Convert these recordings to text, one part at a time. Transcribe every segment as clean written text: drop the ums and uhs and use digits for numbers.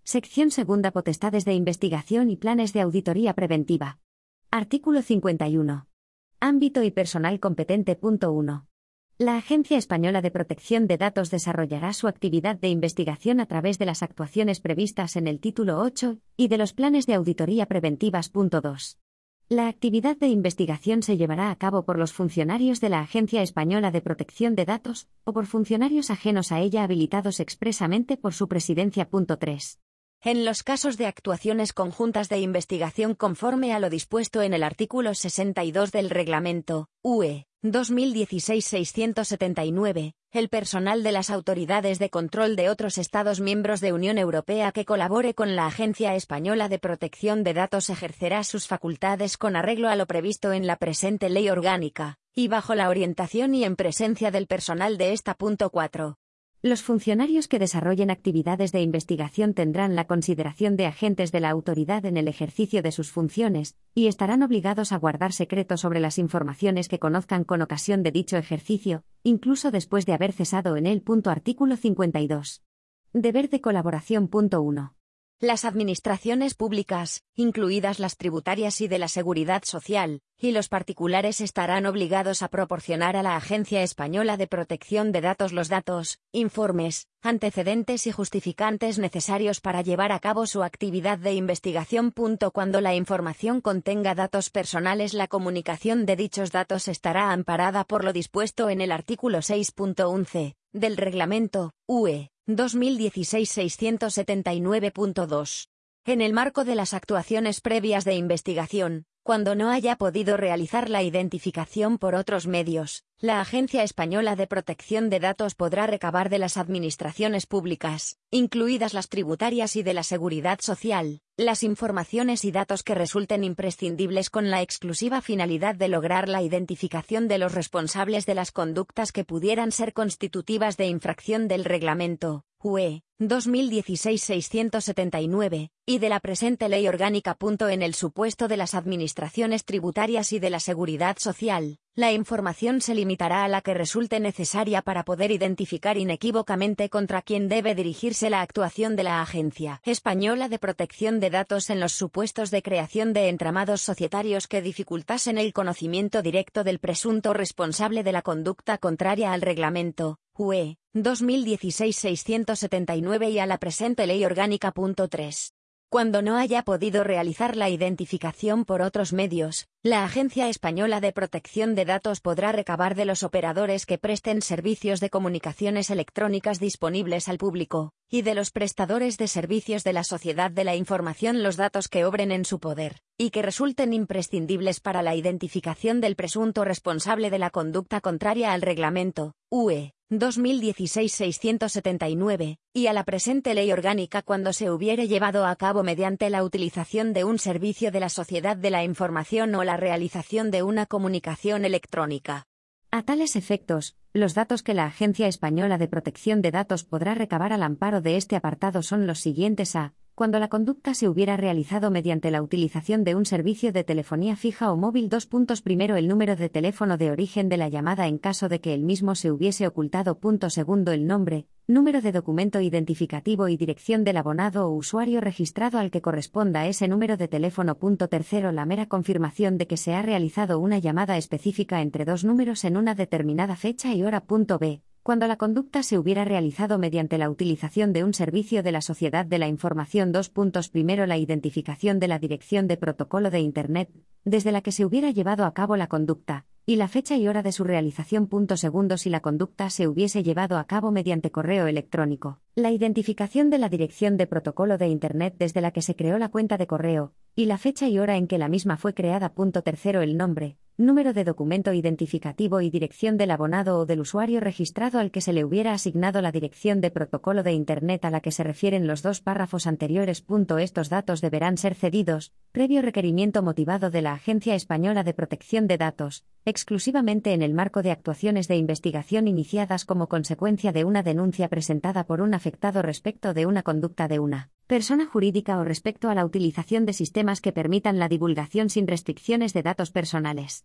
Sección segunda. Potestades de investigación y planes de auditoría preventiva. Artículo 51. Ámbito y personal competente. Punto 1. La Agencia Española de Protección de Datos desarrollará su actividad de investigación a través de las actuaciones previstas en el título 8 y de los planes de auditoría preventivas. Punto 2. La actividad de investigación se llevará a cabo por los funcionarios de la Agencia Española de Protección de Datos o por funcionarios ajenos a ella habilitados expresamente por su presidencia. Punto 3. En los casos de actuaciones conjuntas de investigación conforme a lo dispuesto en el artículo 62 del Reglamento, UE, 2016-679, el personal de las autoridades de control de otros Estados miembros de Unión Europea que colabore con la Agencia Española de Protección de Datos ejercerá sus facultades con arreglo a lo previsto en la presente Ley Orgánica, y bajo la orientación y en presencia del personal de esta. Punto 4. Los funcionarios que desarrollen actividades de investigación tendrán la consideración de agentes de la autoridad en el ejercicio de sus funciones, y estarán obligados a guardar secreto sobre las informaciones que conozcan con ocasión de dicho ejercicio, incluso después de haber cesado en él. Artículo 52. Deber de colaboración. Punto 1. Las administraciones públicas, incluidas las tributarias y de la Seguridad Social, y los particulares estarán obligados a proporcionar a la Agencia Española de Protección de Datos los datos, informes, antecedentes y justificantes necesarios para llevar a cabo su actividad de investigación. Cuando la información contenga datos personales, la comunicación de dichos datos estará amparada por lo dispuesto en el artículo 6.11 del Reglamento, UE, 2016-679.2. En el marco de las actuaciones previas de investigación, cuando no haya podido realizar la identificación por otros medios, la Agencia Española de Protección de Datos podrá recabar de las administraciones públicas, incluidas las tributarias y de la Seguridad Social, las informaciones y datos que resulten imprescindibles con la exclusiva finalidad de lograr la identificación de los responsables de las conductas que pudieran ser constitutivas de infracción del Reglamento, UE, 2016-679, y de la presente Ley Orgánica. En el supuesto de las administraciones tributarias y de la Seguridad Social, la información se limitará a la que resulte necesaria para poder identificar inequívocamente contra quién debe dirigirse la actuación de la Agencia Española de Protección de Datos en los supuestos de creación de entramados societarios que dificultasen el conocimiento directo del presunto responsable de la conducta contraria al Reglamento, UE, 2016-679 y a la presente Ley Orgánica. 3. Cuando no haya podido realizar la identificación por otros medios, la Agencia Española de Protección de Datos podrá recabar de los operadores que presten servicios de comunicaciones electrónicas disponibles al público, y de los prestadores de servicios de la sociedad de la información los datos que obren en su poder, y que resulten imprescindibles para la identificación del presunto responsable de la conducta contraria al Reglamento, UE, 2016-679, y a la presente Ley Orgánica cuando se hubiere llevado a cabo mediante la utilización de un servicio de la sociedad de la información o la realización de una comunicación electrónica. A tales efectos, los datos que la Agencia Española de Protección de Datos podrá recabar al amparo de este apartado son los siguientes: a. Cuando la conducta se hubiera realizado mediante la utilización de un servicio de telefonía fija o móvil. Primero, el número de teléfono de origen de la llamada en caso de que el mismo se hubiese ocultado. Segundo, el nombre, número de documento identificativo y dirección del abonado o usuario registrado al que corresponda ese número de teléfono. Tercero, la mera confirmación de que se ha realizado una llamada específica entre dos números en una determinada fecha y hora. B. Cuando la conducta se hubiera realizado mediante la utilización de un servicio de la sociedad de la información. Primero, la identificación de la dirección de protocolo de Internet, desde la que se hubiera llevado a cabo la conducta, y la fecha y hora de su realización. Segundo, si la conducta se hubiese llevado a cabo mediante correo electrónico, la identificación de la dirección de protocolo de Internet desde la que se creó la cuenta de correo, y la fecha y hora en que la misma fue creada. Tercero, el nombre, número de documento identificativo y dirección del abonado o del usuario registrado al que se le hubiera asignado la dirección de protocolo de Internet a la que se refieren los dos párrafos anteriores. Estos datos deberán ser cedidos, previo requerimiento motivado de la Agencia Española de Protección de Datos, exclusivamente en el marco de actuaciones de investigación iniciadas como consecuencia de una denuncia presentada por un afectado respecto de una conducta de una persona jurídica o respecto a la utilización de sistemas que permitan la divulgación sin restricciones de datos personales.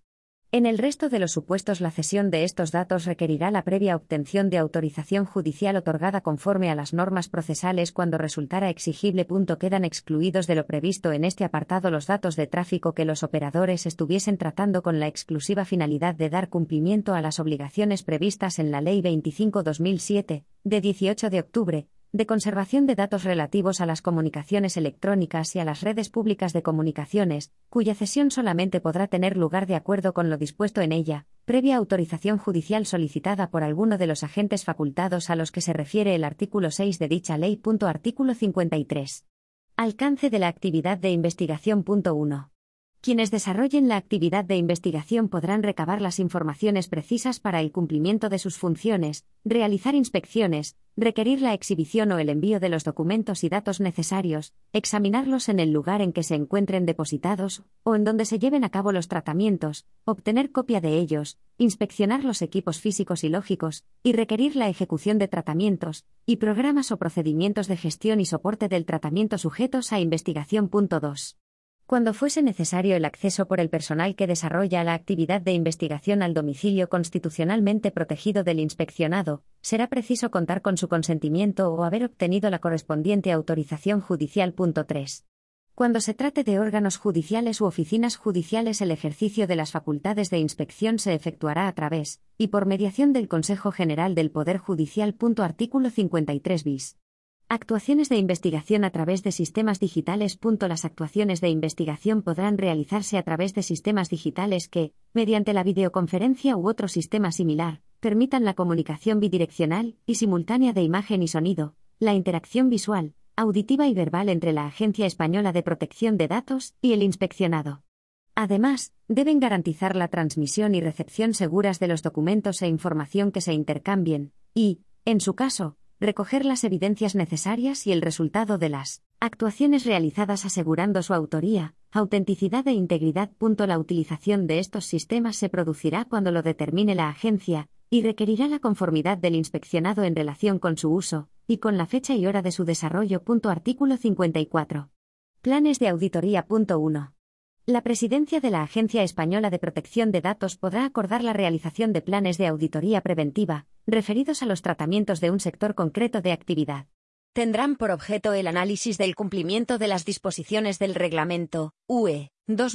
En el resto de los supuestos, la cesión de estos datos requerirá la previa obtención de autorización judicial otorgada conforme a las normas procesales cuando resultara exigible. Quedan excluidos de lo previsto en este apartado los datos de tráfico que los operadores estuviesen tratando con la exclusiva finalidad de dar cumplimiento a las obligaciones previstas en la Ley 25/2007, de 18 de octubre, de conservación de datos relativos a las comunicaciones electrónicas y a las redes públicas de comunicaciones, cuya cesión solamente podrá tener lugar de acuerdo con lo dispuesto en ella, previa autorización judicial solicitada por alguno de los agentes facultados a los que se refiere el artículo 6 de dicha ley. Artículo 53. Alcance de la actividad de investigación. 1. Quienes desarrollen la actividad de investigación podrán recabar las informaciones precisas para el cumplimiento de sus funciones, realizar inspecciones, requerir la exhibición o el envío de los documentos y datos necesarios, examinarlos en el lugar en que se encuentren depositados, o en donde se lleven a cabo los tratamientos, obtener copia de ellos, inspeccionar los equipos físicos y lógicos, y requerir la ejecución de tratamientos, y programas o procedimientos de gestión y soporte del tratamiento sujetos a investigación. 2. Cuando fuese necesario el acceso por el personal que desarrolla la actividad de investigación al domicilio constitucionalmente protegido del inspeccionado, será preciso contar con su consentimiento o haber obtenido la correspondiente autorización judicial. 3. Cuando se trate de órganos judiciales u oficinas judiciales, el ejercicio de las facultades de inspección se efectuará a través, y por mediación del Consejo General del Poder Judicial. Artículo 53 bis. Actuaciones de investigación a través de sistemas digitales. Las actuaciones de investigación podrán realizarse a través de sistemas digitales que, mediante la videoconferencia u otro sistema similar, permitan la comunicación bidireccional y simultánea de imagen y sonido, la interacción visual, auditiva y verbal entre la Agencia Española de Protección de Datos y el inspeccionado. Además, deben garantizar la transmisión y recepción seguras de los documentos e información que se intercambien, y, en su caso, recoger las evidencias necesarias y el resultado de las actuaciones realizadas asegurando su autoría, autenticidad e integridad. La utilización de estos sistemas se producirá cuando lo determine la agencia, y requerirá la conformidad del inspeccionado en relación con su uso, y con la fecha y hora de su desarrollo. Artículo 54. Planes de auditoría. 1. La Presidencia de la Agencia Española de Protección de Datos podrá acordar la realización de planes de auditoría preventiva, referidos a los tratamientos de un sector concreto de actividad. Tendrán por objeto el análisis del cumplimiento de las disposiciones del Reglamento, UE,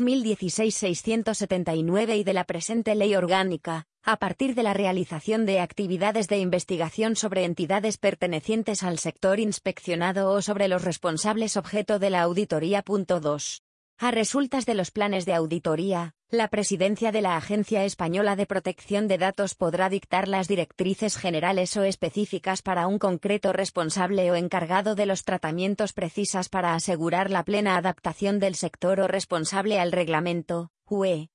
2016-679 y de la presente Ley Orgánica, a partir de la realización de actividades de investigación sobre entidades pertenecientes al sector inspeccionado o sobre los responsables objeto de la auditoría. 2. A resultas de los planes de auditoría, la Presidencia de la Agencia Española de Protección de Datos podrá dictar las directrices generales o específicas para un concreto responsable o encargado de los tratamientos precisas para asegurar la plena adaptación del sector o responsable al Reglamento, UE,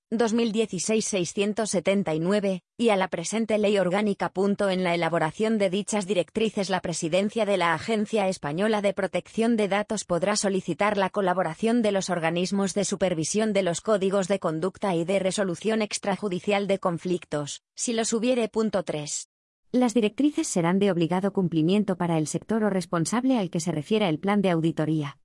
2016-679, y a la presente Ley Orgánica. En la elaboración de dichas directrices, la Presidencia de la Agencia Española de Protección de Datos podrá solicitar la colaboración de los organismos de supervisión de los códigos de conducta y de resolución extrajudicial de conflictos, si los hubiere. 3. Las directrices serán de obligado cumplimiento para el sector o responsable al que se refiera el plan de auditoría.